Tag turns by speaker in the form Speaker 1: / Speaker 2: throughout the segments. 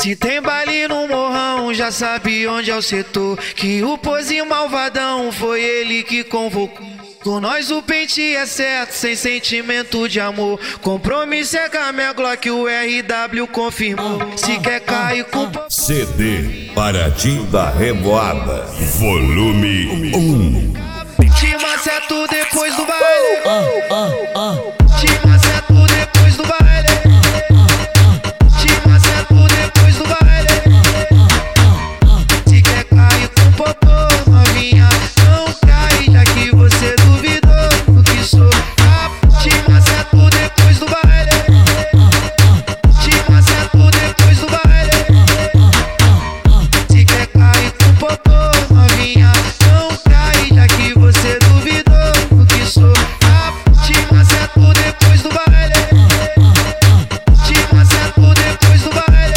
Speaker 1: Se tem baile no morrão, já sabe onde é o setor. Que o pozinho malvadão foi ele que convocou. Com nós o pente é certo, sem sentimento de amor. Compromisso é com a minha Glock, o RW confirmou. Se quer cair com
Speaker 2: CD Paraty da Revoada, volume 1.
Speaker 1: Te maceto depois do baile. Te maceto depois do baile. Te maceto depois do baile. Se quer cair com popô, novinha, não cai, já que você duvidou do que sou. Te maceto depois do baile. Te maceto depois do baile. Se quer cair com popô, novinha, não cai, já que você duvidou do que sou. Te maceto depois do baile. Te maceto depois do baile.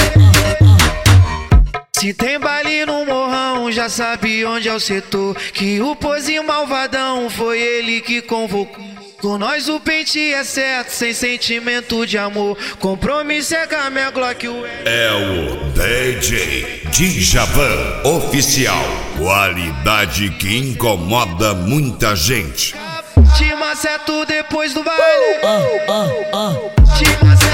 Speaker 1: Se tem baile no morrão, já sabe onde é o setor. Que o pozinho malvadão foi ele que convocou. Com nós o pente é certo, sem sentimento de amor. Compromisso é com a minha Glock, o
Speaker 2: É o DJ Djavan Oficial. Qualidade que incomoda muita gente.
Speaker 1: Te maceto depois do baile. Te maceto